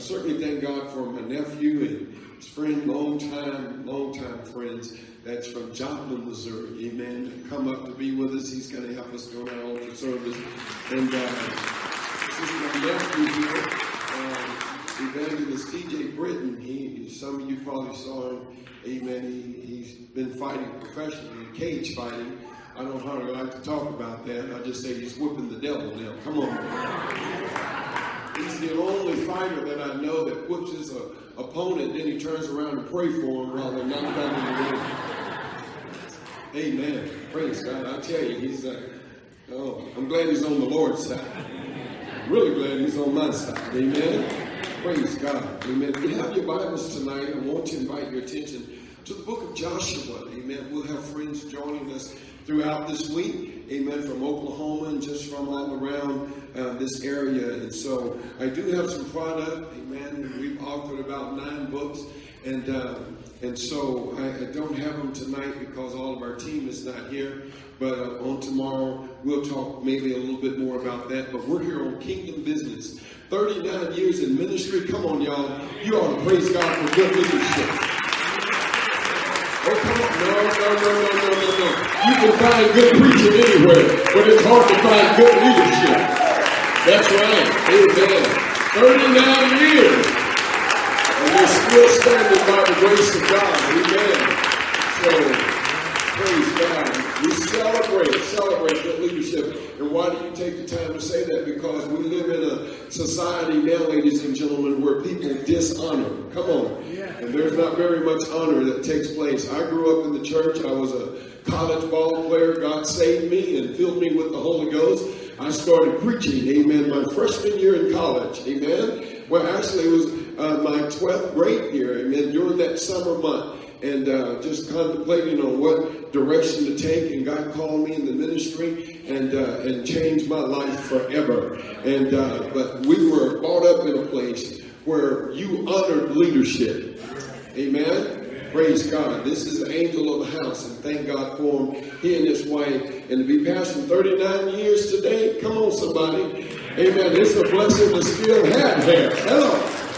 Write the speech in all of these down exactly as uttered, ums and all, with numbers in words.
Certainly thank God for my nephew and his friend, long time, long time friends. That's from Joplin, Missouri. Amen. Come up to be with us. He's going to help us go down altar service. And uh, this is my nephew here, uh, Evangelist T J Britton. He, some of you probably saw him. Amen. He, he's been fighting professionally, cage fighting. I don't hardly like to talk about that. I just say he's whipping the devil now. Come on. He's the only fighter that I know that whips his uh, opponent, then he turns around and pray for him rather than knock him down in the ring. Amen. Praise God. I tell you, he's uh, oh, I'm glad he's on the Lord's side. I'm really glad he's on my side. Amen. Praise God. Amen. If you have your Bibles tonight, I want to invite your attention to the book of Joshua. Amen. We'll have friends joining us throughout this week. Amen. From Oklahoma and just from all around uh, this area. And so I do have some product. Amen. We've authored about nine books. And uh, and so I, I don't have them tonight because all of our team is not here. But uh, on tomorrow, we'll talk maybe a little bit more about that. But we're here on Kingdom Business. thirty-nine years in ministry. Come on, y'all. You ought to praise God for good leadership. Oh, come on. No, no, no, no, no, no, no. You can find good preaching anywhere, but it's hard to find good leadership. That's right. Amen. thirty-nine years. And we're still standing by the grace of God. Amen. So, praise God. We celebrate, celebrate good leadership. And why do you take the time to say that? Because we live in a society now, ladies and gentlemen, where people dishonor. Come on. And there's not very much honor that takes place. I grew up in the church. I was a college ball player. God saved me and filled me with the Holy Ghost. I started preaching, amen, my freshman year in college, amen. Well, actually, it was uh, my twelfth grade year, amen, during that summer month. And uh, just contemplating on what direction to take. And God called me in the ministry and uh, and changed my life forever. And uh, but we were brought up in a place where you honored leadership. Amen. Praise God. This is the angel of the house, and thank God for him, he and his wife. And to be pastoring thirty-nine years today, come on somebody. Amen. It's a blessing to still have hair. Hello.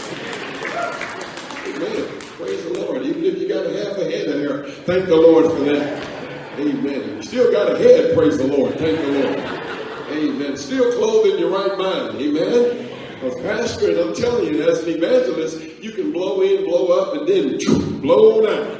Amen. Praise the Lord. Even if you got a half a head of hair, thank the Lord for that. Amen. You still got a head, praise the Lord. Thank the Lord. Amen. Still clothed in your right mind. Amen. Because pastor, and I'm telling you, as an evangelist, you can blow in, blow up, and then blow on out.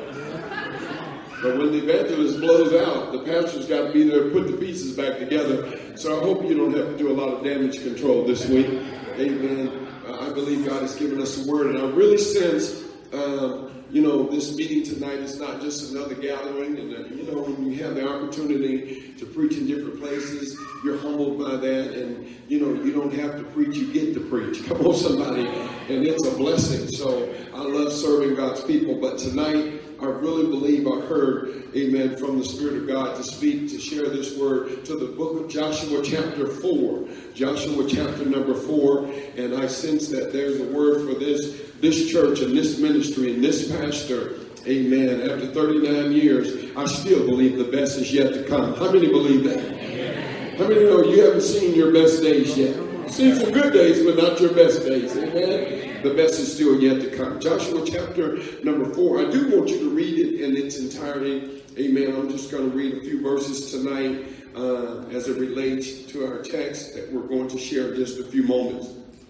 But when the evangelist blows out, the pastor's got to be there to put the pieces back together. So I hope you don't have to do a lot of damage control this week. Amen. Uh, I believe God has given us a word, and I really sense, uh, you know, this meeting tonight is not just another gathering. And, uh, you know, when you have the opportunity to preach in different places, you're humbled by that. And, you know, you don't have to preach, you get to preach. Come on, somebody. And it's a blessing. So I love serving God's people. But tonight, I really believe I heard, amen, from the Spirit of God to speak, to share this word to the book of Joshua chapter four. Joshua chapter number four. And I sense that there's a word for this, this church and this ministry and this pastor. Amen. After thirty-nine years, I still believe the best is yet to come. How many believe that? Amen. How many know you haven't seen your best days yet? You've seen some good days, but not your best days. Amen. The best is still yet to come. Joshua chapter number four. I do want you to read it in its entirety. Amen. I'm just going to read a few verses tonight uh, as it relates to our text that we're going to share in just a few moments.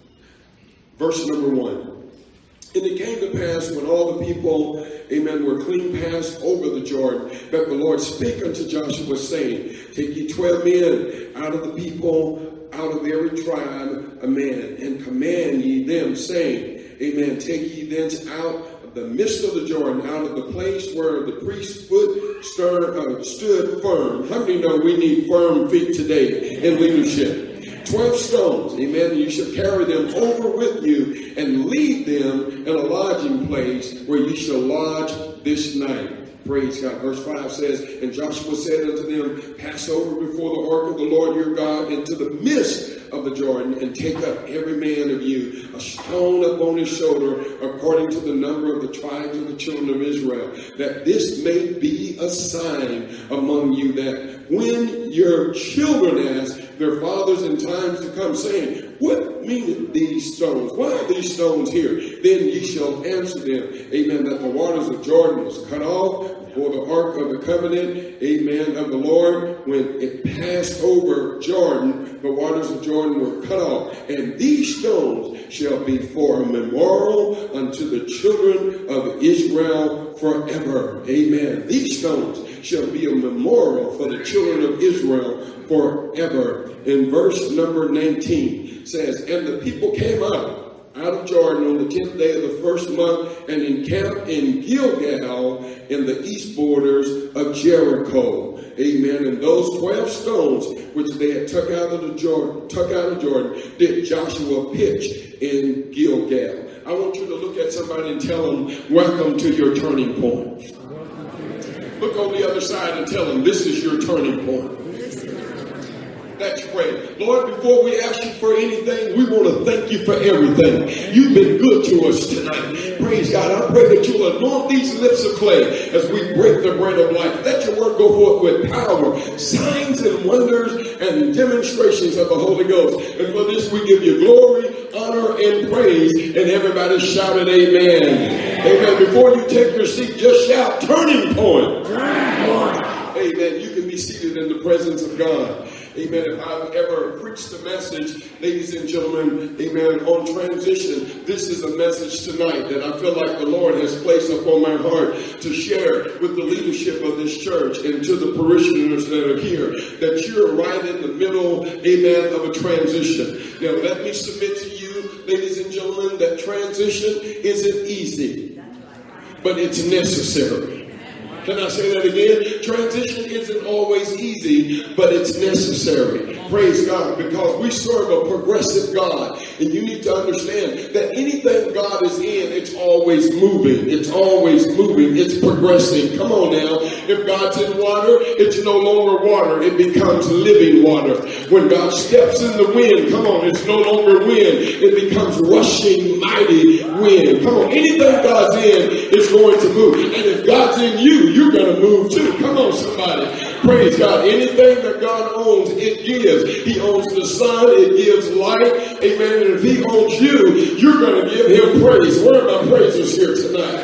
Verse number one. And it came to pass when all the people, amen, were clean passed over the Jordan, that the Lord spake unto Joshua, saying, Take ye twelve men out of the people, out of every tribe, a man, and command ye them, saying, Amen, take ye thence out of the midst of the Jordan, out of the place where the priest's foot stir, uh, stood firm. How many know we need firm feet today in leadership? Twelve stones, amen, you shall carry them over with you and lead them in a lodging place where you shall lodge this night. Praise God. Verse five says, And Joshua said unto them, Pass over before the ark of the Lord your God into the midst of the Jordan, and take up every man of you a stone upon his shoulder, according to the number of the tribes of the children of Israel, that this may be a sign among you, that when your children ask their fathers in times to come, saying, what mean these stones? Why are these stones here? Then ye shall answer them, amen, that the waters of Jordan was cut off before the ark of the covenant, amen, of the Lord. When it passed over Jordan, the waters of Jordan were cut off. And these stones shall be for a memorial unto the children of Israel forever. Amen. These stones shall be a memorial for the children of Israel forever. In verse number nineteen says, and the people came up out of Jordan on the tenth day of the first month and encamped in Gilgal in the east borders of Jericho. Amen. And those twelve stones which they had took out of the Jordan, took out of Jordan, did Joshua pitch in Gilgal. I want you to look at somebody and tell them, welcome to your turning point. Look on the other side and tell them, this is your turning point. Let's pray. Lord, before we ask you for anything, we want to thank you for everything. You've been good to us tonight. Praise God. I pray that you'll anoint these lips of clay as we break the bread of life. Let your word go forth with power, signs and wonders and demonstrations of the Holy Ghost. And for this we give you glory, honor, and praise. And everybody shouted amen. Amen. Before you take your seat, just shout turning point. Amen. You can be seated in the presence of God. Amen. If I've ever preached a message, ladies and gentlemen, amen, on transition, this is a message tonight that I feel like the Lord has placed upon my heart to share with the leadership of this church and to the parishioners that are here, that you're right in the middle, amen, of a transition. Now, let me submit to you, ladies and gentlemen, that transition isn't easy, but it's necessary. Can I say that again? Transition isn't always easy, but it's necessary. Praise God, because we serve a progressive God. And you need to understand that anything God is in, it's always moving. It's always moving. It's progressing. Come on now. If God's in water, it's no longer water. It becomes living water. When God steps in the wind, come on, it's no longer wind. It becomes rushing, mighty wind. Come on, anything God's in is going to move. And if God's in you, you're going to move too. Come on, somebody. Praise God. Anything that God owns, it gives. He owns the sun. It gives light. Amen. And if he owns you, you're going to give him praise. Where are my praisers here tonight?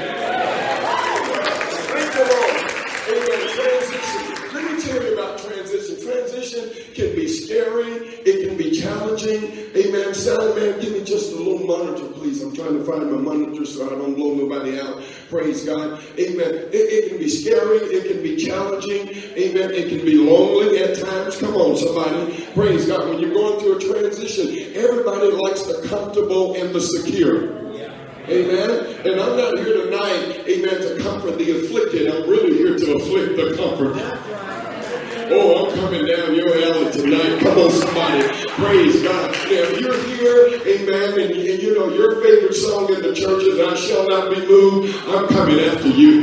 Thank the Lord. Amen. Transition. Let me tell you about transition. Transition can be scary. It can be challenging. Amen. Sound man, give me just a little monitor, please. I'm trying to find my monitor so I don't blow nobody out. Praise God. Amen. It, it can be scary. It can be challenging. Amen. It can be lonely at times. Come on, somebody. Praise God. When you're going through a transition, everybody likes the comfortable and the secure. Amen. And I'm not here tonight, amen, to comfort the afflicted. I'm really here to afflict the comforted. Oh, I'm coming down your alley tonight. Come on, somebody. Praise God. Now, if you're here, amen, and, and you know your favorite song in the church is I Shall Not Be Moved, I'm coming after you.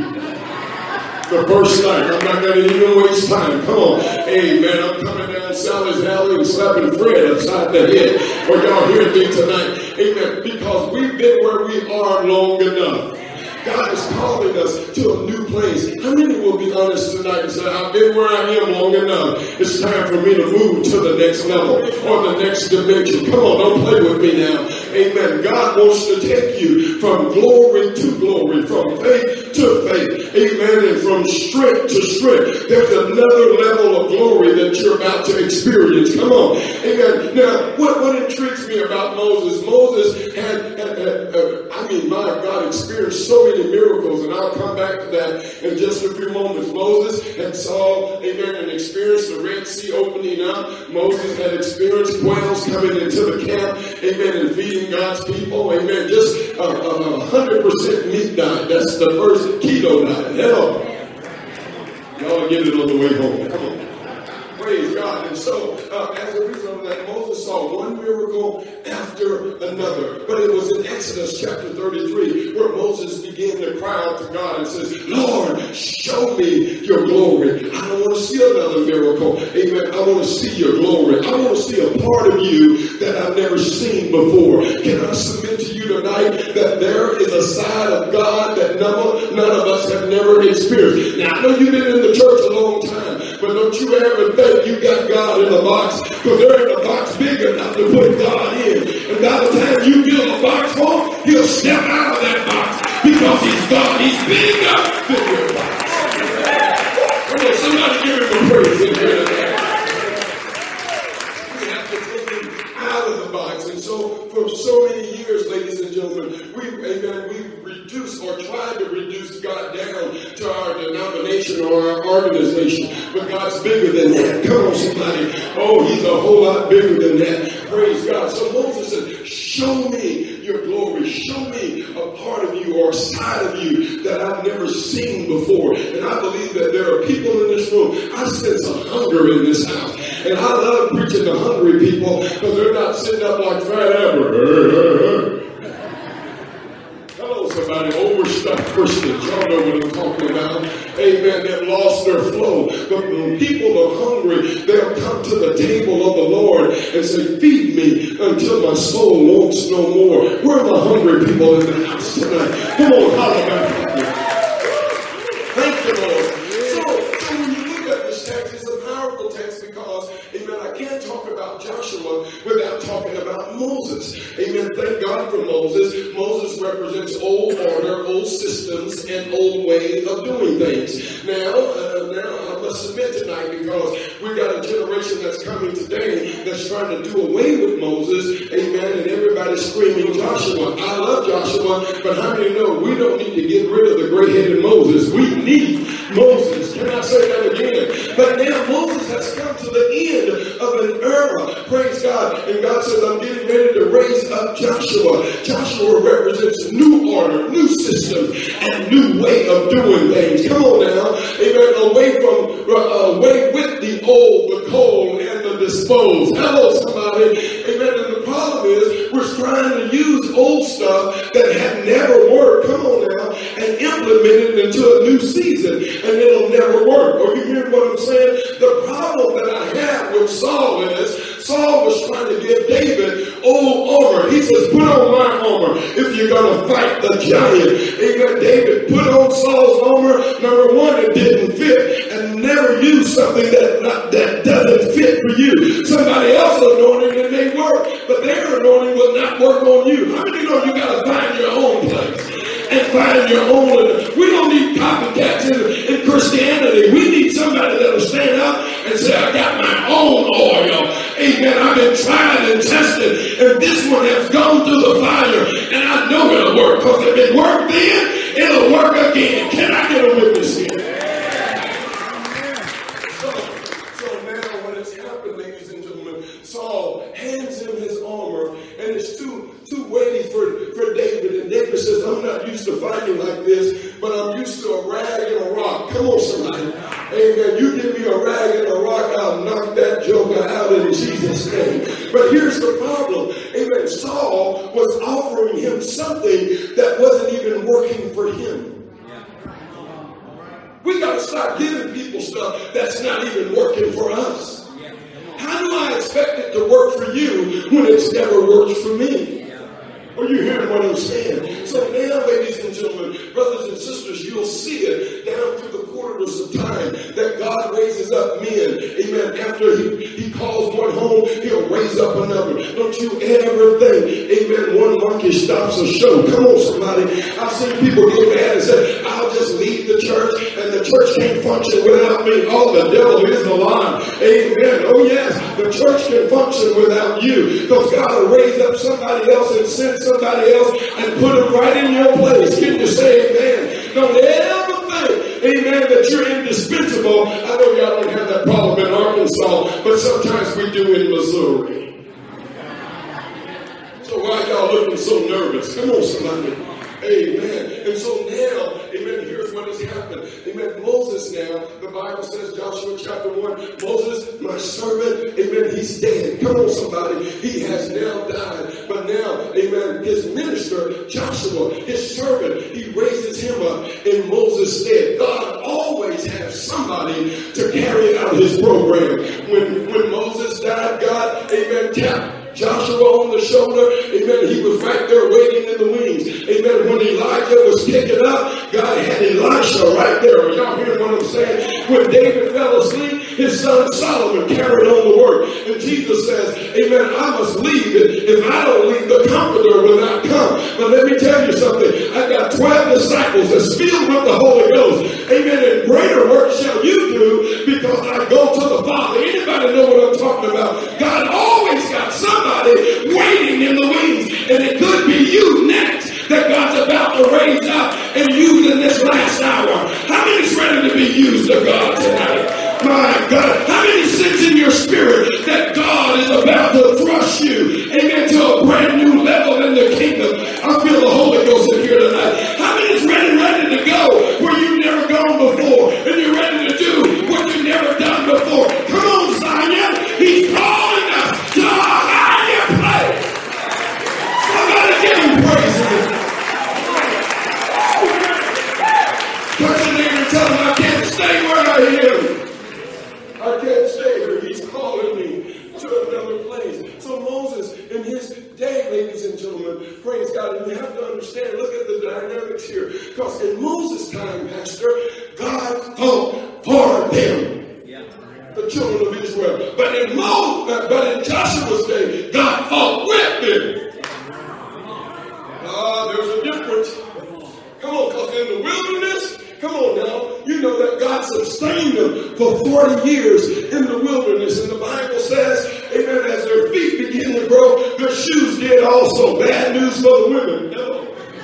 The first night, I'm not going to even waste time. Come on. Amen. I'm coming down Sally's alley and slapping Fred upside the head. Or y'all hear me tonight. Amen. Because we've been where we are long enough. God is calling us to a new place. How many will be honest tonight and say, I've been where I am long enough. It's time for me to move to the next level or the next dimension. Come on, don't play with me now. Amen. God wants to take you from glory to glory, from faith to faith. Amen. And from strength to strength. There's another level of glory that you're about to experience. Come on. Amen. Now, what, what intrigues me about Moses, Moses had, had, had uh, I mean, my God, experienced so many miracles, and I'll come back to that in just a few moments. Moses had saw, amen, and experienced the Red Sea opening up. Moses had experienced quails coming into the camp, amen, and feeding God's people, amen. Just a uh, hundred percent meat diet. That's the first keto diet. Hello. Y'all get it on the way home. Come on. Praise God. And so, uh, as a result of that, Moses saw one miracle after another. But it was in Exodus chapter thirty-three where Moses began to cry out to God and says, Lord, show me your glory. I don't want to see another miracle. Amen. I want to see your glory. I want to see a part of you that I've never seen before. Can I submit to you tonight that there is a side of God that none, none of us have never experienced? Now, I know you've been in the church a long time, but don't you ever think you got God in a box, because there ain't a box big enough to put God in. And by the time you build a box for him, he'll step out of that box because he's God. He's big enough to fit your box. Come on, somebody give him a praise in here today. We have to take him out of the box. And so for so many years, ladies and gentlemen, we, amen, we reduce or try to reduce God down to our denomination or our organization. But God's bigger than that. Come on, somebody. Oh, he's a whole lot bigger than that. Praise God. So Moses said, show me your glory. Show me a part of you or a side of you that I've never seen before. And I believe that there are people in this room. I sense a hunger in this house. And I love preaching to hungry people because they're not sitting up like Fat Albert. Hello, somebody. Overstuffed Christians. Y'all know what I'm talking about. Amen. That lost their flow. But when people are hungry, they'll come to the table of the Lord and say, feed me until my soul wants no more. Where are the hungry people in the house tonight? Come on, holler back. Thank you, Lord. So, so when you look at this text, it's a powerful text because, amen, I can't talk about Joshua without talking about Moses. Amen. Thank God for Moses. Moses represents old order, old systems, and old way of doing things. Now, uh, now I must submit tonight because we've got a generation that's coming today that's trying to do away with Moses. Amen. And everybody's screaming Joshua. I love Joshua, but how many know we don't need to get rid of the gray-headed Moses? We need Moses. Can I say that again? But now Moses has come to the end of an era. Praise God. And God says, I'm getting ready to raise up Joshua. Joshua represents new order, new system, and new way of doing things. Come on now. Amen. Away from, uh, away with the old, the cold, and the disposed. Hello, somebody. Amen. And the problem is, we're trying to use old stuff that had never worked. Come on now. And implement it into a new season. And it'll never work. Are you hearing what I'm saying? The problem that I have with Saul is, Saul was trying to give David old armor. He says, put on my armor if you're going to fight the giant. Amen. David put on Saul's armor. Number one, it didn't fit. And never use something that, not, that doesn't fit for you. Somebody else's anointing, it may work, but their anointing will not work on you. How many know you got to find your own place? And find your own. We don't need copycats in, in Christianity. We need somebody that will stand up and say, I got my own oil. Amen. I've been tried and tested, and this one has gone through the fire, and I know it'll work, because if it worked then, it'll work again. Can I get a witness here? So, so now when it's happened, ladies and gentlemen, Saul hands him his armor, and it's too too weighty for, for David. And David says, I'm not used to fighting like this, but I'm used to a rag and a rock. Come on, somebody. Amen. You give me a rag and a rock, I'll knock that joker out in Jesus' name. But here's the problem. Amen. Saul was offering him something that wasn't even working for him. We got to stop giving people stuff that's not even working for us. How do I expect it to work for you when it's never worked for me? Are you hearing what I'm saying? So now, ladies and gentlemen, brothers and sisters, you'll see it down through the quarters of time that God raises up men. Amen. After he, he calls one home, he'll raise up another. Don't you ever think, amen, one monkey stops a show. Come on, somebody. I've seen people get mad and say, I'll just leave the church and the church can't function without me. Oh, the devil is a lie. Amen. Oh, yes, the church can function without you, because God will raise up somebody else and send somebody else and put them right in your place. Can you say amen? Don't ever think, amen, that you're indispensable. I know y'all don't have that problem in Arkansas, but sometimes we do in Missouri. So why y'all looking so nervous? Come on, somebody. Amen. And so now, amen, here's what has happened. Amen. Moses now, the Bible says, Joshua chapter one, Moses, my servant, amen, he's dead. Come on, somebody. He has now died. But now, amen, his minister, Joshua, his servant, he raises him up in Moses' stead. God always has somebody to carry out his program. When, when Moses died, God, amen, tapped Joshua on the shoulder. Amen. He was right there waiting in the wings. Amen. When Elijah was picking up, God had Elisha right there. Are y'all hearing what I'm saying? When David fell asleep, his son Solomon carried on the work. And Jesus says, amen, I must leave it. If I don't leave, the Comforter will not come. But let me tell you something. I got twelve disciples that's filled with the Holy Ghost. Amen. And greater work shall you do because I go to the Father. Anybody know what I'm talking about? God always got somebody waiting in the wings. And it could be you next that God's about to raise up and use in this last hour. How many's ready to be used of God tonight? My God, how many sense in your spirit that God is about to thrust you, amen, to a brand new level in the kingdom? I feel the Holy Ghost in here tonight. How many's ready, ready to go where you've never gone before, and you're ready to do what you've never done before? Come on, Zion. He's calling us to a higher place. Somebody give him praise in this. Touch your neighbor and tell him, I can't stay where I am. I can't stay here. He's calling me to another place. So Moses, in his day, ladies and gentlemen, praise God, and you have to understand, look at the dynamics here. Because in Moses' time, Pastor, God fought for them, yeah. the children of Israel. But in Moses, but in Joshua's day, God fought with them. Ah, uh, there's a difference. Come on, because in the wilderness, come on now, you know that God sustained them for forty years in the wilderness. And the Bible says, amen, as their feet begin to grow, their shoes did also. Bad news for the women. No.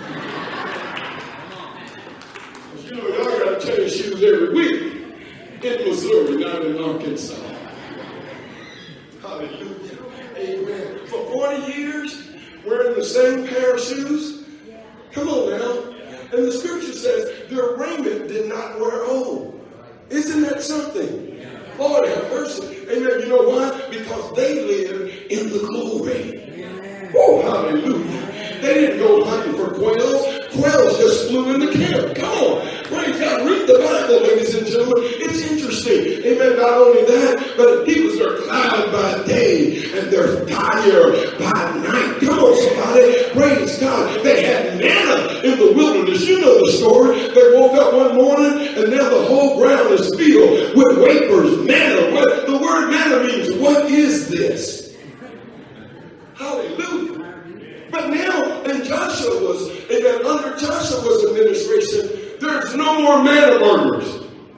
You know, y'all got to change shoes every week in Missouri, not in Arkansas. Hallelujah. Amen. For forty years, wearing the same pair of shoes. Come on now. And the scripture says their raiment did not wear old. Isn't that something? Lord have mercy. Amen. You know why? Because they live in the glory. Oh, hallelujah. They didn't go hunting for quails. Quails just flew in the camp. Come on. Praise God. Read the Bible, ladies and gentlemen. It's interesting. Amen. Not only that, but he was their cloud by day and their fire by night. Come on, somebody. Praise God. They had manna in the wilderness. You know the story. They woke up one morning and now the whole ground is filled with vapors. Manna. What the word manna means. What is this? Hallelujah. But now in Joshua's, amen, under Joshua's administration, there's no more manna burgers.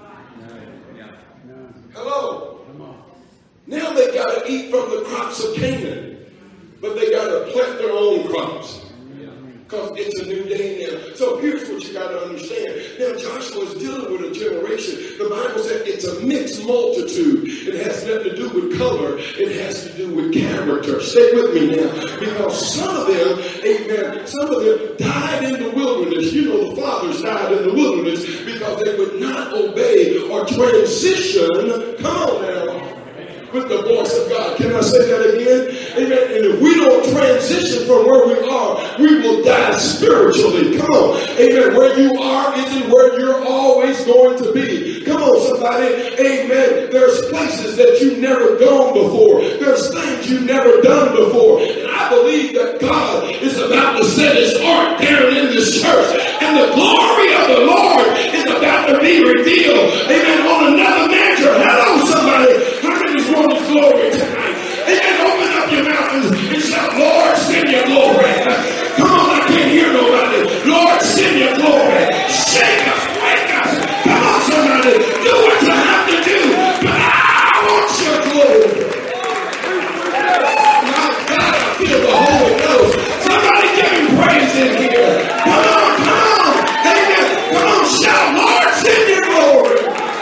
Hello. Now they got to eat from the crops of Canaan, but they got to plant their own crops. Because it's a new day now. So here's what you got to understand. Now Joshua is dealing with a generation. The Bible said it's a mixed multitude. It has nothing to do with color. It has to do with character. Stay with me now. Because some of them, amen, some of them died in the wilderness. You know the fathers died in the wilderness because they would not obey or transition. Come on now. With the voice of God. Can I say that again? Amen. And if we don't transition from where we are, we will die spiritually. Come on. Amen. Where you are isn't where you're always going to be. Come on, somebody. Amen. There's places that you've never gone before. There's things you've never done before. And I believe that God is about to set his ark down in this church. And the glory of the Lord is about to be revealed. Amen. On another measure. Hello, somebody. How many want his glory tonight? Amen. Open up your mouth and shout, Lord, send your glory. Come on, I can't hear nobody. Lord, send your glory. Shake us, wake us. Come on, somebody. Do what you have to do. But I want your glory. My God, I feel the Holy Ghost. Somebody give him praise in here. Come on, come on. Amen. Come on, shout, Lord, send your glory.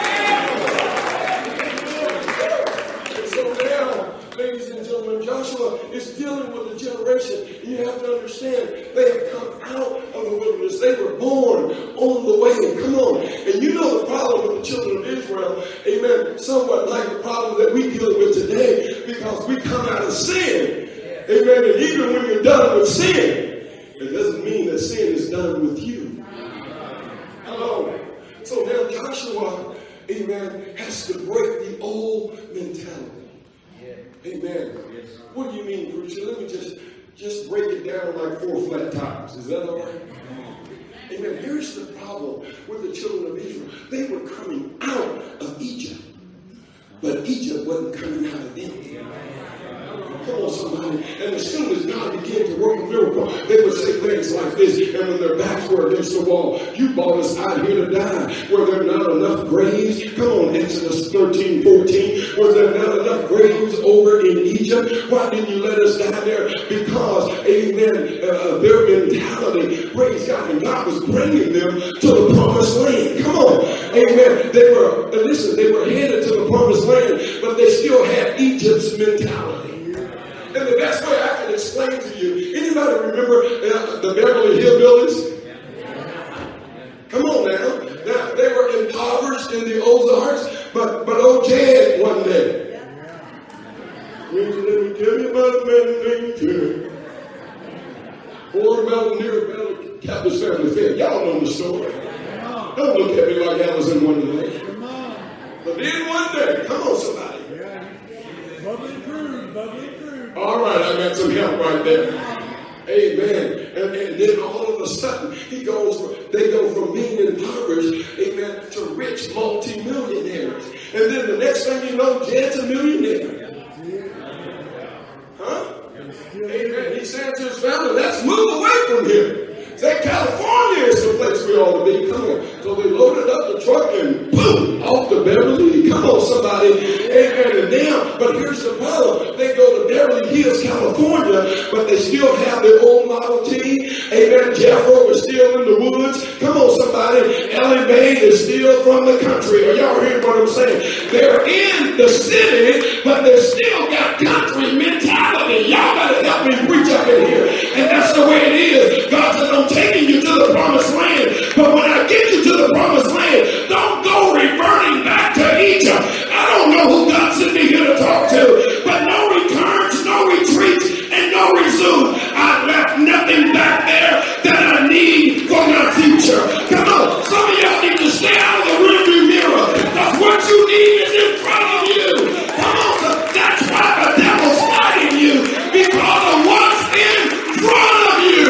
Joshua is dealing with a generation. You have to understand, they have come out of the wilderness. They were born on the way. Come on. And you know the problem with the children of Israel, amen, somewhat like the problem that we deal with today, because we come out of sin. Amen. And even when you're done with sin, it doesn't mean that sin is done with you. Hello. So now Joshua, amen, has to break the old mentality. Amen. What do you mean, preacher? Let me just, just break it down like four flat tires. Is that all right? Amen. Here's the problem with the children of Israel. They were coming out of Egypt. but Egypt wasn't coming out of them. Come on, somebody. And as soon as God began to work a miracle, they would say things like this. And when their backs were against the wall, you brought us out here to die. Were there not enough graves? Come on, Exodus thirteen, fourteen. Was there not enough graves over in Egypt? Why didn't you let us die there? Because, amen, uh, their mentality, praise God, and God was bringing them to the promised land. Come on, amen. They were, listen, they were headed to the promised land, but they still had Egypt's mentality. And the best way I can explain to you, anybody remember uh, the Beverly Hillbillies? Come on now. Now, they were impoverished in the Ozarks, but, but old Jed one day. Let me tell you about a man named Jed. Four mountain near Bell Captain's Family Fair. Y'all know the story. Don't look at me like I was in Wonderland. But then one day, come on somebody. Bubbly crude, bubbly crude. All right, I got some help right there. Amen. And, and then all of a sudden, he goes. From, they go from being impoverished, amen, to rich multi-millionaires. And then the next thing you know, Jed's a millionaire. Huh? Amen. He said to his family, "Let's move away from here. Say California is the place we ought to be. Come on." So they loaded up the truck and boom, off to Beverly. Come on, somebody. Amen. And now, but here's the problem. They go to Beverly Hills, California, but they still have their old Model T. Amen. Jethro is still in the woods. Come on, somebody. Ellie Mae is still from the country. Are y'all hearing what I'm saying? They're in the city, but they still got country mentality. Y'all gotta help me preach up in here. And that's the way it is. God said, "I'm taking you to the promised land, but when I get you to the promised land, don't go reverting back to Egypt." I don't know who God sent me here to talk to, but no returns, no retreats, and no resume. I left nothing back there that I need for my future. Come on, some of y'all need to stay out of the rearview mirror, because what you need is in front of you. Come on, so that's why the devil's fighting you, because of what's in front of you.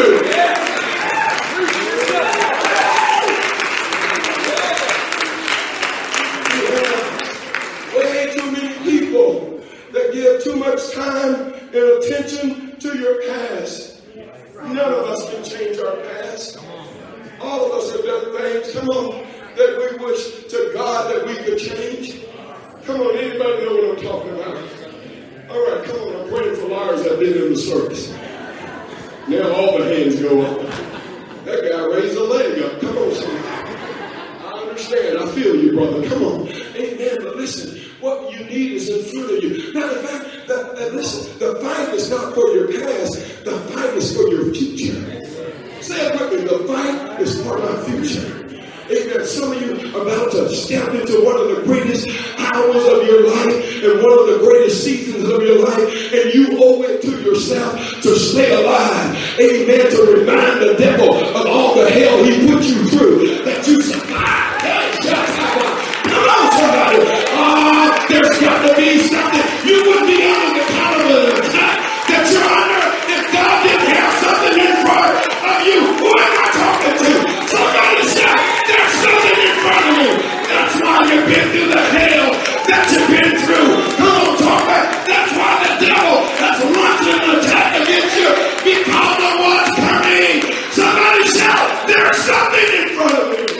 That give too much time and attention to your past. None of us can change our past. All of us have done things, come on, that we wish to God that we could change. Come on, anybody know what I'm talking about? All right, come on, I'm praying for liars that been in the service. Now all the hands go up. That guy raised a leg up. Come on, somebody. I understand. I feel you, brother. Come on. Amen. But listen. What you need is in front of you. Now, the fact that, that listen, the fight is not for your past. The fight is for your future. Say it with me. The fight is for my future. Amen. Some of you are about to step into one of the greatest hours of your life and one of the greatest seasons of your life, and you owe it to yourself to stay alive. Amen. To remind the devil of all the hell he put you through, that you survived. Hey, just like that. Come on, somebody. Oh, there's got to be something. You wouldn't be under the count of an attack that you're under if God didn't have something in front of you. Who am I talking to? Somebody shout, there's something in front of you. That's why you've been through the hell that you've been through. Come on, talk back. That's why the devil has launched an attack against you, because of what's coming. Somebody shout, there's something in front of you.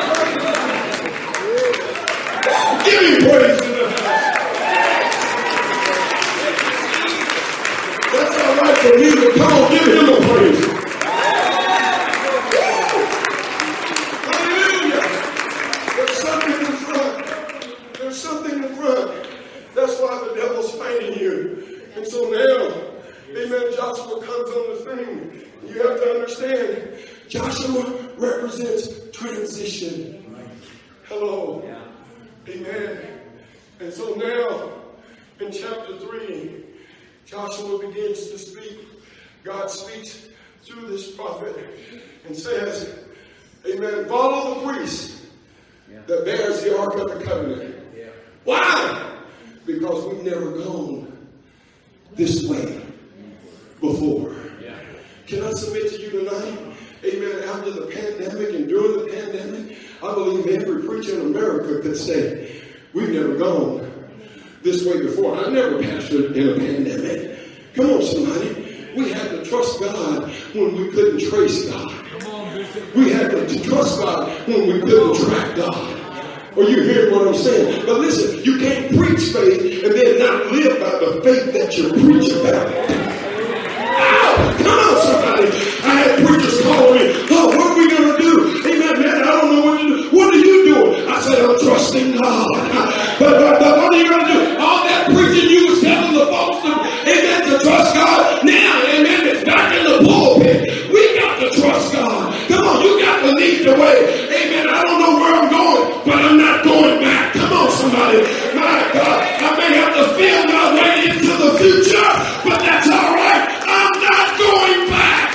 Give me praise in the house. That's all right for me to come on, give him a praise. Hallelujah. There's something in front. There's something in front. That's why the devil's fighting you. And so now, amen, Joshua comes on the scene. You have to understand, Joshua represents transition. Hello. Amen. And so now, in chapter three, Joshua begins to speak. God speaks through this prophet and says, amen, follow the priest that bears the Ark of the Covenant. Why? Because we've never gone this way before. Can I submit to you tonight? Amen. After the pandemic and during the pandemic, I believe every preacher in America could say, we've never gone this way before. I never pastored in a pandemic. Come on, somebody. We had to trust God when we couldn't trace God. We had to trust God when we couldn't track God. Or you hear what I'm saying? But listen, you can't preach faith and then not live by the faith that you preach about. Oh, come on, somebody. I had preachers calling me, oh, what are we going to do? Amen, man, I don't know what to do. What are you doing? I said, I'm trusting God. But, but, but what are you going to do? All that preaching you was telling the folks, to, amen, to trust God. Now, amen, it's back in the pulpit. We got to trust God. Come on, you got to lead the way. Amen, I don't know where I'm going, but I'm not going back. Come on, somebody. My God, I may have to feel my way into the future, but that's all right. I'm not going back.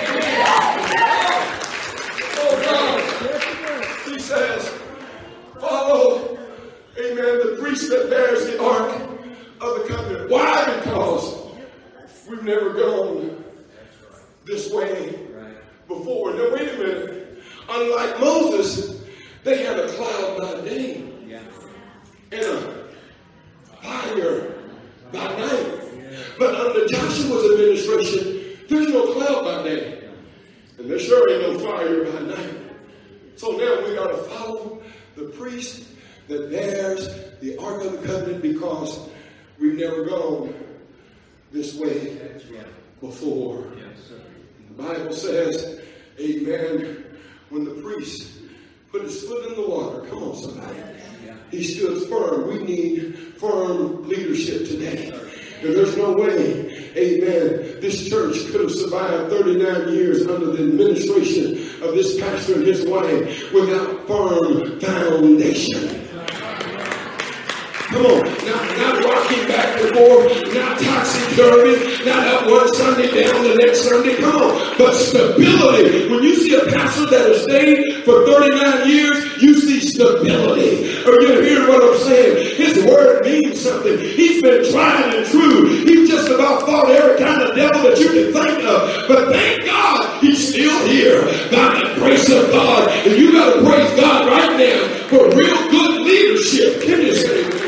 Oh, God. He says, follow, amen, the priest that bears the ark of the covenant. Why? Because we've never gone this way before. Now, wait a minute. Unlike Moses, they had a cloud by day and a fire by night. But under Joshua's administration, there's no cloud by day. And there sure ain't no fire by night. So now we got to follow the priest that bears the Ark of the Covenant because we've never gone this way before. The Bible says, amen, when the priest put his foot in the water, come on somebody, he stood firm. We need firm leadership today. And there's no way, amen, this church could have survived thirty-nine years under the administration of this pastor and his wife without firm foundation. Come on, not, not rocking back and forth, not topsy-turvy, not up one Sunday, down the next Sunday. Come on, but stability. When you see a pastor that has stayed for thirty-nine years, you see stability. Or you hear what I'm saying? His word means something. He's been tried and true. He's just about fought every kind of devil that you can think of. But thank God he's still here by the grace of God. And you got to praise God right now for real good leadership. Can you say that?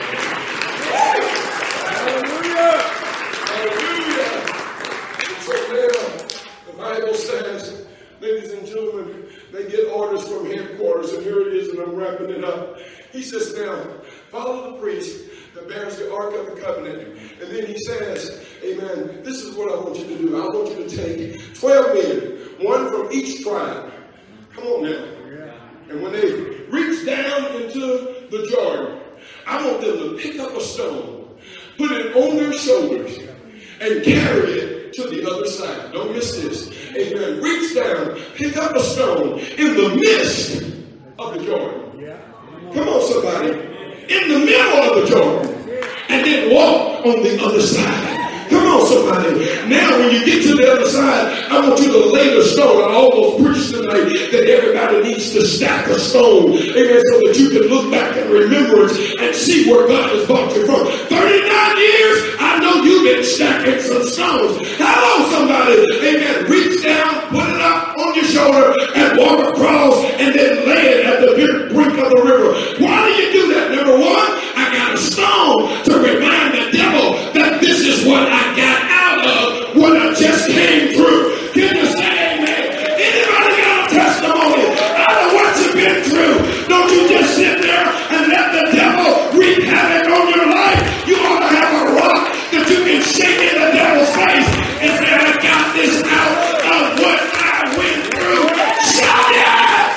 Says, ladies and gentlemen, they get orders from headquarters, and here it is, and I'm wrapping it up. He says, now, follow the priest that bears the Ark of the Covenant. And then he says, amen, this is what I want you to do. I want you to take twelve men, one from each tribe. Come on now. And when they reach down into the Jordan, I want them to pick up a stone, put it on their shoulders, and carry it to the other side. Don't miss this. Amen. Reach down, pick up a stone in the midst of the Jordan. Yeah. Come on, somebody. In the middle of the Jordan. And then walk on the other side. Come on, somebody. Now, when you get to the other side, I want you to lay the stone. I almost preached tonight that everybody needs to stack a stone. Amen. So that you can look back in remembrance and see where God has brought you from. thirty-nine years, I know you've been stacking some stones. Hello, somebody. Amen. Reach down, put it up on your shoulder, and walk across, and then lay it at the brink of the river. Why do you do that? Number one, I got a stone to remind the devil that this is what I got out of what I just came through. Can you say amen? Anybody got a testimony out of what you've been through? Don't you just sit there and let the devil wreak havoc on your life. You ought to have a rock that you can shake in the devil's face and say, I got this out of what I went through. Shout it!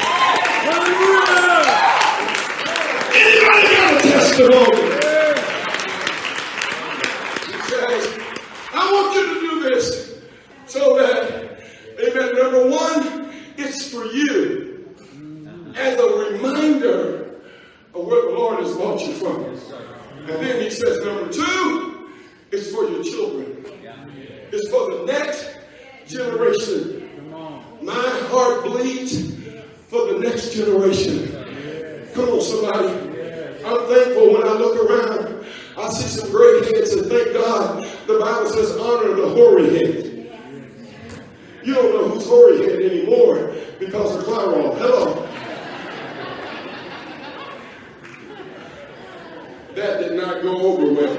Anybody got a testimony? I want you to do this so that, amen, number one, it's for you as a reminder of where the Lord has brought you from. And then he says, number two, it's for your children. It's for the next generation. My heart bleeds for the next generation. Come on, somebody. I'm thankful when I look around. I see some great heads, and thank God the Bible says honor the hoary head. You don't know who's hoary head anymore because of Clyro. Hello. That did not go over with.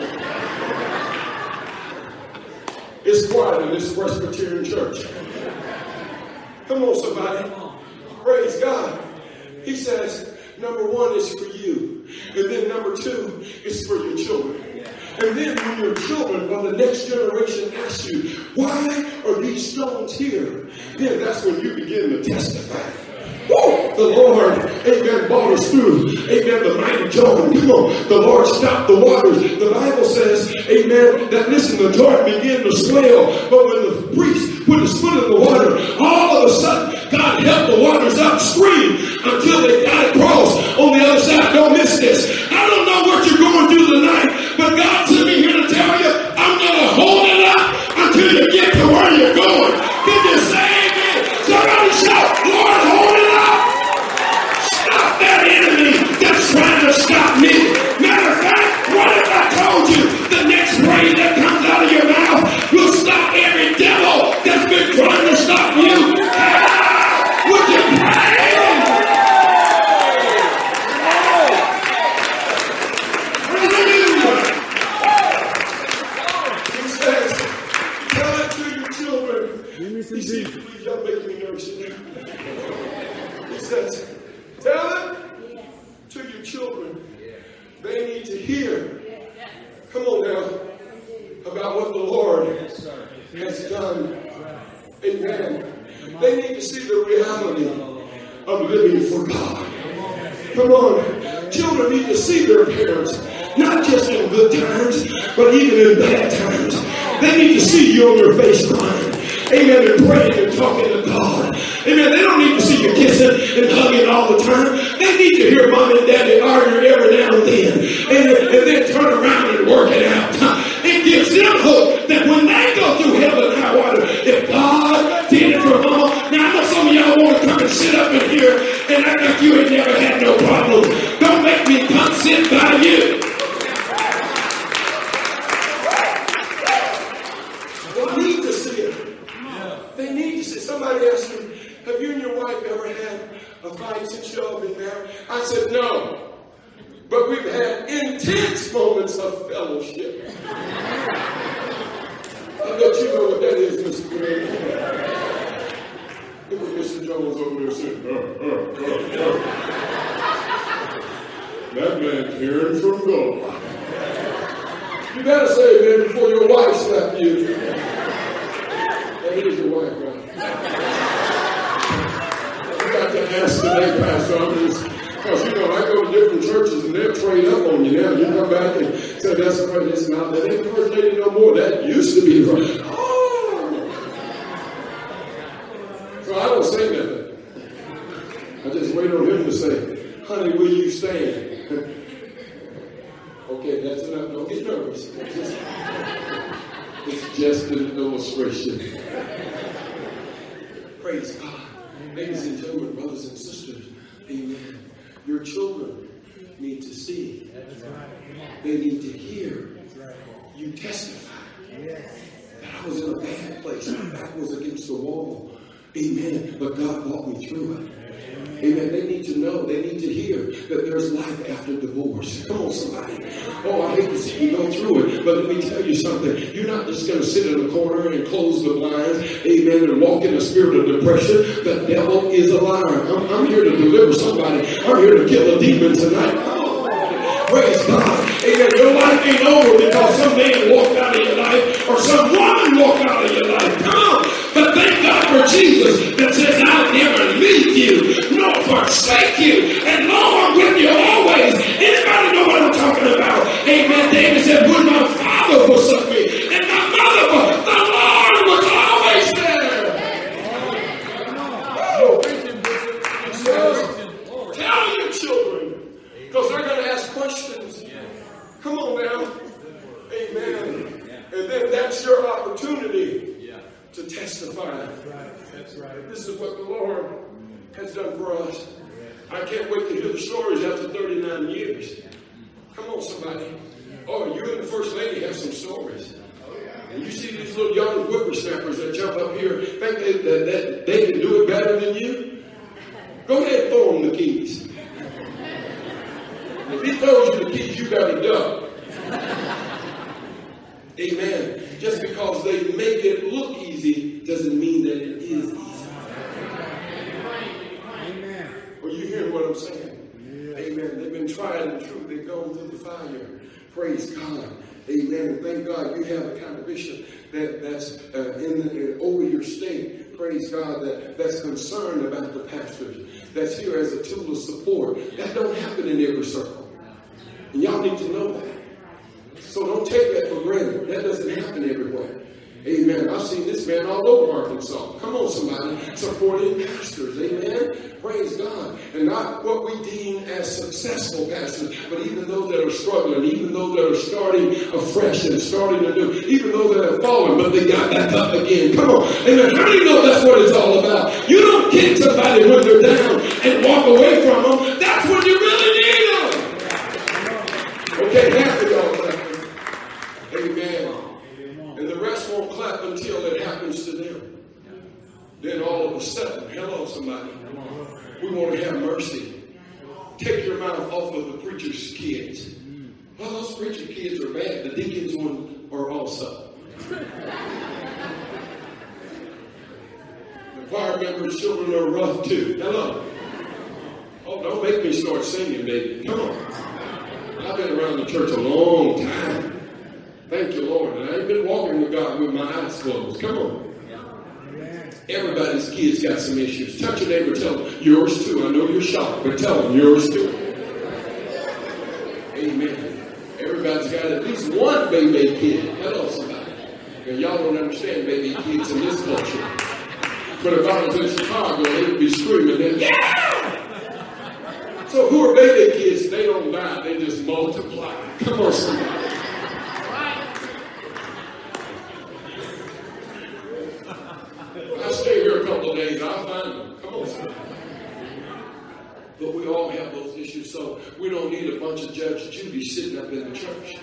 It's quiet in this Presbyterian church. Come on, somebody. Praise God. He says, number one is for you. And then number two is for your children. And then when your children, when the next generation asks you, why are these stones here? Then that's when you begin to testify. Woo! The Lord, amen, brought us through, amen, the mighty Jordan. Come on, the Lord stopped the waters. The Bible says, amen, that listen, the Jordan began to swell. But when the priest put his foot in the water, all of a sudden, God helped the waters upstream until they got across on the other side. Don't miss this. I don't know what you're going through tonight, but God sent me here to tell you, I'm going to hold it up until you get to where you're going. Can you say amen? Somebody shout, Lord, hold it up. Stop that enemy that's trying to stop me. Matter of fact, what if I told you the next praise that comes out of your mouth will stop every devil that's been trying to stop you? Ah, would you praise? He says, please, y'all making me nervous now. He says, tell it to your children. They need to hear. Come on now. About what the Lord has done. Amen. They need to see the reality of living for God. Come on. Children need to see their parents. Not just in good times, but even in bad times. They need to see you on your face crying. Amen. And praying and talking to God. Amen. They don't need to see you kissing and hugging all the time. They need to hear mom and daddy argue every now and then. And, and then turn around and work it out. It gives them hope that when they go through hell and high water, if God did it for mama. Now I know some of y'all want to come and sit up in here and act like you ain't never had no problems. Don't make me come sit by you. They need to see it. They need to see. Somebody asked me, have you and your wife ever had a fight since y'all been married? I said, no. But we've had intense moments of fellowship. I bet you know what that is, Mister Green. Look at Mister Jones over there saying, uh, uh, uh, uh. That man's hearing from God. You better say amen before your wife slaps you. That is your wife, right? You got to ask today, Pastor. I'm just, because, you know, I go to different churches and they'll trade up on you now. You come back and say, that's the first, it's not, that ain't the first lady no more. That used to be the first. Oh! So I don't say nothing. I just wait on him to say, honey, will you stand? Okay, that's enough. Don't get nervous. It's just, it's just an illustration. Praise God. Ladies and gentlemen, brothers and sisters, amen. Your children need to see. They need to hear. You testify that I was in a bad place. My back was against the wall. Amen. But God brought me through it. Amen. They need to know. They need to hear that there's life after divorce. Come on, somebody. Oh, I hate to see you go through it, but let me tell you something. You're not just going to sit in a corner and close the blinds, amen, and walk in a spirit of depression. The devil is a liar. I'm, I'm here to deliver somebody. I'm here to kill a demon tonight. Praise God. Amen. Your life ain't over because some man walked out of your life or some woman walked out of your life. Come on. But thank God for Jesus that says, I'll never leave you nor forsake you. And lo, I'm with you always. Anybody know what I'm talking about? Amen. David said, would my father forsake me and my mother, but the Lord was always there. Oh, he says, tell your children, because they're going to ask questions. Come on now. Amen. And then that's your opportunity to testify. That's right. That's right. This is what the Lord has done for us. I can't wait to hear the stories after thirty-nine years. Come on, somebody. Oh, you and the First Lady have some stories. And you see these little young whippersnappers that jump up here, think they, that, that they can do it better than you? Go ahead and throw them the keys. If he throws you the keys, you got to duck. Amen. Just because they make it look easy doesn't mean that it is easy. Amen. Are you hearing what I'm saying? Yeah. Amen. They've been tried and true. They've gone through the fire. Praise God. Amen. And thank God you have a kind of bishop that, that's uh, in the, uh, over your state. Praise God, that, that's concerned about the pastors. That's here as a tool of support. That don't happen in every circle. And y'all need to know that. So don't take that for granted. That doesn't happen everywhere. Amen. I've seen this man all over Arkansas. Come on, somebody. Supporting pastors. Amen. Praise God. And not what we deem as successful pastors, but even those that are struggling, even those that are starting afresh and starting anew, even those that have fallen, but they got back up again. Come on. Amen. How do you know that's what it's all about? You don't kick somebody when they're down and walk away from them. That's when you really need them. Okay, half of y'all clapping. Amen. And the rest won't clap until it happens to them. Then all of a sudden, hello somebody, we want to have mercy. Take your mouth off of the preacher's kids. Well, those preacher kids are bad. The deacons one are also. The choir members' children are rough too. Hello. Oh, don't make me start singing, baby. Come on. I've been around the church a long time. Thank you, Lord. And I ain't been walking with God with my eyes closed. Come on. Everybody's kids got some issues. Touch your neighbor, tell them, yours too. I know you're shocked, but tell them, yours too. Amen. Everybody's got at least one baby kid. Hello, somebody. And y'all don't understand baby kids in this culture. But if I was in Chicago, they would be screaming, and, yeah! So who are baby kids? They don't die. They just multiply. Come on, somebody. I stay here a couple of days, I'll find them. Come on, somebody. But we all have those issues, so we don't need a bunch of Judge Judy sitting up in the church.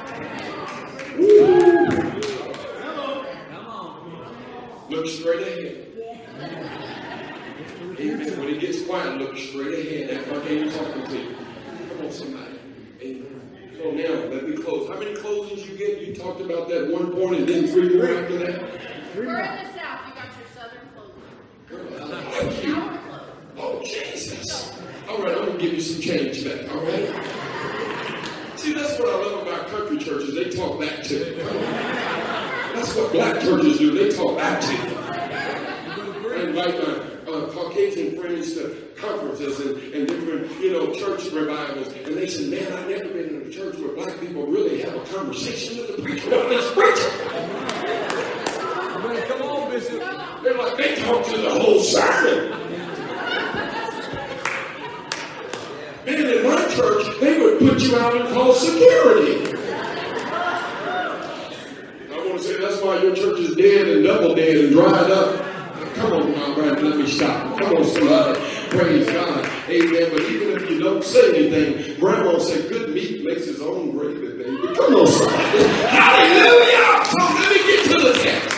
Woo. Come on. Look straight ahead. Amen. When it gets quiet, look straight ahead. That's why I ain't talking to you. Come on, somebody. Amen. So now, let me close. How many closings you get? You talked about that one point and then three more after that. We're in the South. You got your Southern closing. Girl, I like you. Oh, Jesus. All right, I'm going to give you some change back, all right? See, that's what I love about country churches. They talk back to you. That's what black churches do. They talk back to you. I invite my uh, Caucasian friends to conferences and, and different, you know, church revivals. And they say, man, I've never been in a church where black people really have a conversation with the preacher while he's preaching. Come on, Bishop. They're like, they talk to the whole sermon. Man, in my church, they would put you out and call security. I want to say that's why your church is dead and double dead and dried up. Come on, my friend, let me stop. Come on, somebody. Praise God. Amen. But even if you don't say anything, Grandma say, good meat makes his own gravy, baby. Come on, somebody. Hallelujah. So let me get to the text.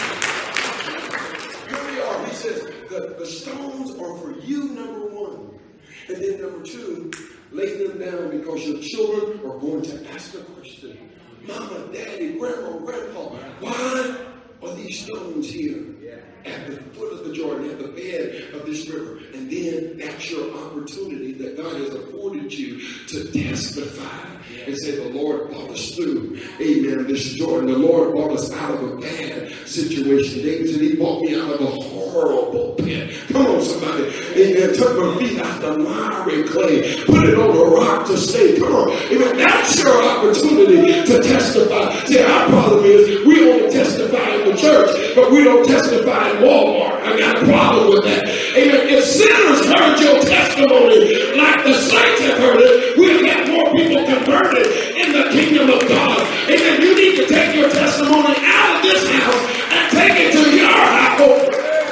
Here we are. He says, the, the stones are for you, number one. And then number two, lay them down because your children are going to ask the question, Mama, Daddy, Grandma, Grandpa, why are these stones here at the foot of the Jordan, at the bed of this river? And then that's your opportunity that God has afforded you to testify and say, the Lord brought us through, amen, this Jordan. The Lord brought us out of a bad situation. David said, he brought me out of a horrible pit. Come on, somebody. Amen. Took my feet out the miry clay. Put it on a rock to stay. Come on. Amen. That's your opportunity to testify. See, our problem is we only testify in the church, but we don't testify in Walmart. I got a problem with that. Amen. If sinners heard your testimony like the saints have heard it, we'll get more people converted in the kingdom of God. Amen. You need to take your testimony out of this house and take it to your house.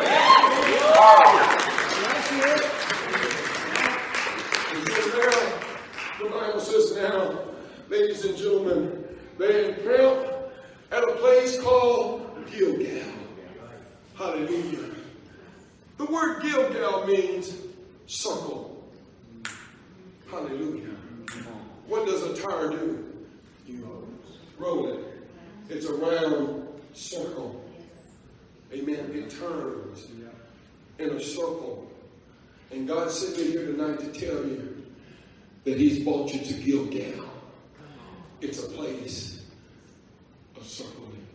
The Bible says now, ladies and gentlemen, they encamped at a place called Gilgal. Hallelujah. The word Gilgal means circle. Hallelujah. What does a tower do? Rolling. It's a round circle. Amen. It turns in a circle. And God sent me here tonight to tell you that He's brought you to Gilgal. It's a place of circling.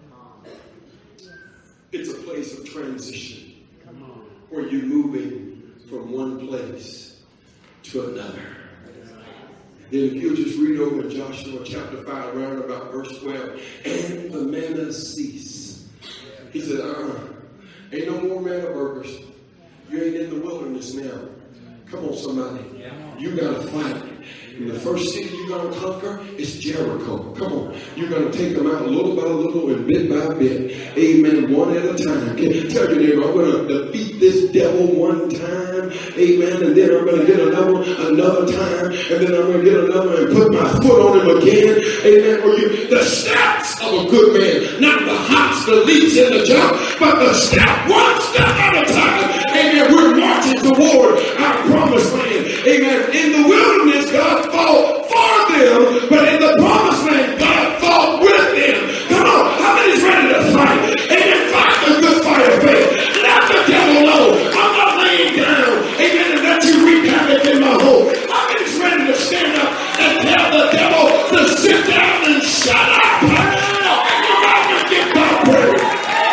It's a place of transition where you're moving from one place to another. Then if you'll just read over in Joshua chapter five, around about verse twelve, and the manna ceased. He said, uh-uh, ain't no more manna burgers. You ain't in the wilderness now. Come on, somebody. You got to fight. And the first city you're going to conquer is Jericho. Come on. You're going to take them out little by little and bit by bit. Amen. One at a time. Tell your neighbor, I'm going to defeat this devil one time. Amen. And then I'm going to get another one another time. And then I'm going to get another one and put my foot on him again. Amen. Or you, the steps of a good man. Not the hops, the leaps, and the jump, but the step one step at a time. Amen. We're marching toward our promised land. Amen. In the wilderness, God fought for them, but in the promised land, God fought with them. Come on, how many's ready to fight? Amen. Fight the good fight of faith. Let the devil know I'm not laying down. Amen. And let you wreak havoc in my home. How many's ready to stand up and tell the devil to sit down and shut up? Open your mouth and give God praise.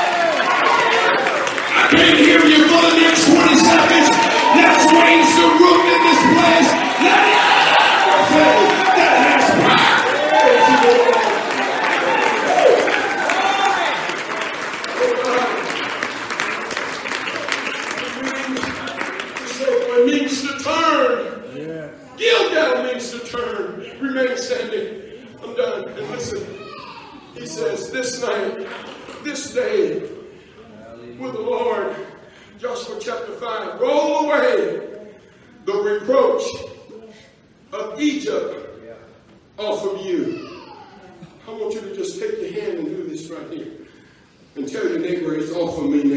I can't hear you for the next twenty seconds. Let's raise the roof in this place. Let everything that has power. It means to turn. Yeah. Gilgal means to turn. Remain standing. I'm done. And listen. He says, this night, this day, with the Lord, Joshua chapter five, roll away the reproach of Egypt off of you. I want you to just take your hand and do this right here. And tell your neighbor it's off of me